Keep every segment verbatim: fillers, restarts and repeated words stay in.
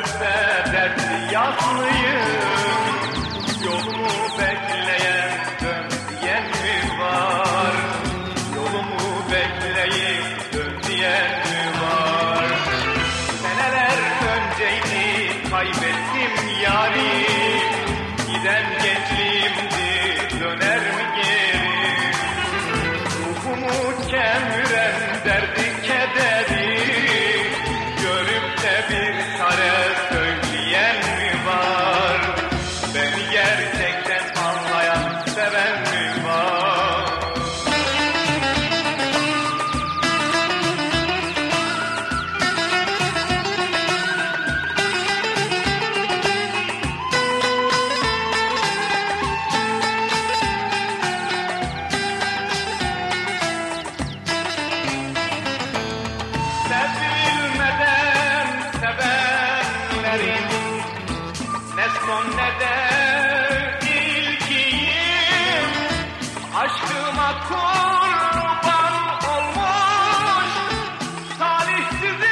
gurbette dertli yaslıyım. Yolumu bekleyen dön diyen mi var? Yolumu bekleyip dön diyen mi var? Seneler önceydi kaybettim yari. Giden gençliğimdi döner mi geri? Ruhumu kemiren derdi kederi. Görüp de bir çare söyleyen mi var? Beni gerçekten anlayan, seven mi var? Sevilmeden sevenlerin ne son ne de ilkiyim. Aşkıma kurban olmuş talihsizin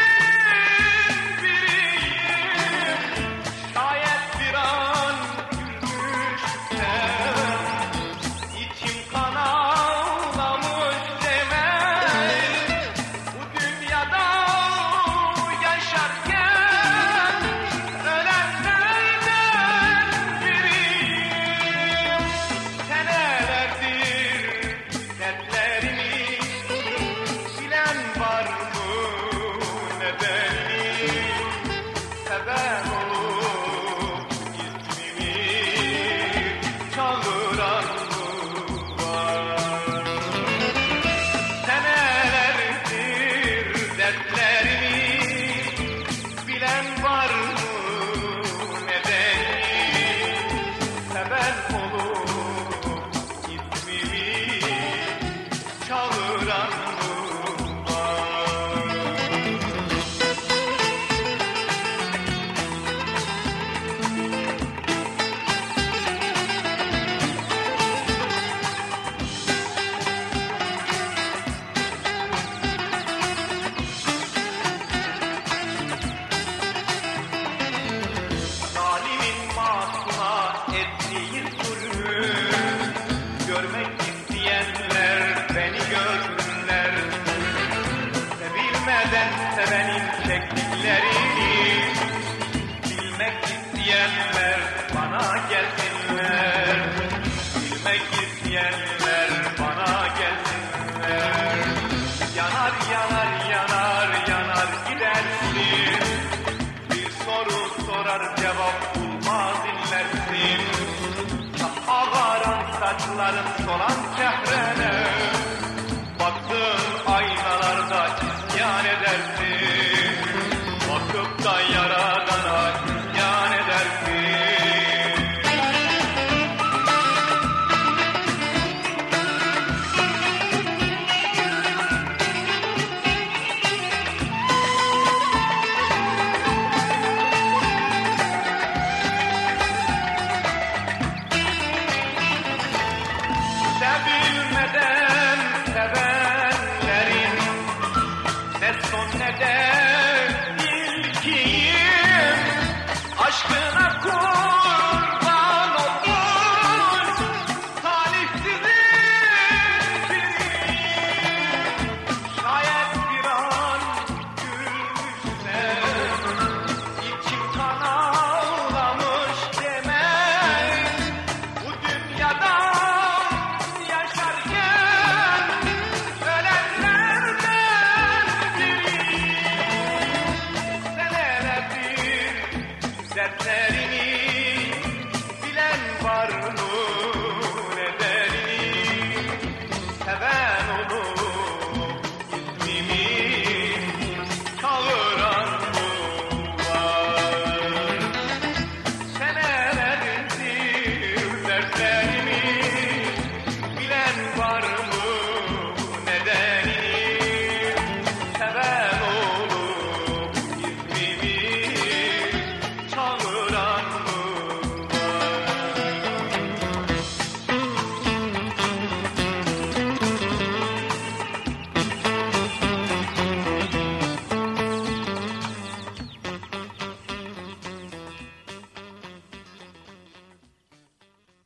biriyim. Şayet bir an gülmüşsem içim kan ağlamış demek. Bu dünyada yaşarken ölenlerden biriyim. Senelerdir dertlerimi bilen var mı nedenini? Seven olup ismimi çağıran mı var? Senelerdir dertlerimi bilen var mı nedeni? Seven olup ismimi çağıran mı var? Zalimin masuma ettiği zulmü görmek isteyenler beni görsünler. Sevilmeden sevenin çektiklerini bilmek isteyenler bana gelsinler. Bilmek isteyenler bana gelsinler. Yanar yanar yanar yanar gidersin. Bir soru sorar cevap bulmaz inlersin. Ağaran saçların solan çehrene, baktığın aynalarda isyan edersin. Bakıp da yaradana isyan edersin. Sevilmeden sevenlerin ne son ne de ilkiyim. Aşkına kurban olmuş talihsizin biriyim. Şayet bir an gülmüşsem içim kan ağlamış demek. Bu dünyada yaşarken ölenlerden biriyim. Senelerdir dertlerini bilen var mı nedenini? Seven olup ismimi çağıran mı var? Senelerdir dertlerimi bilen var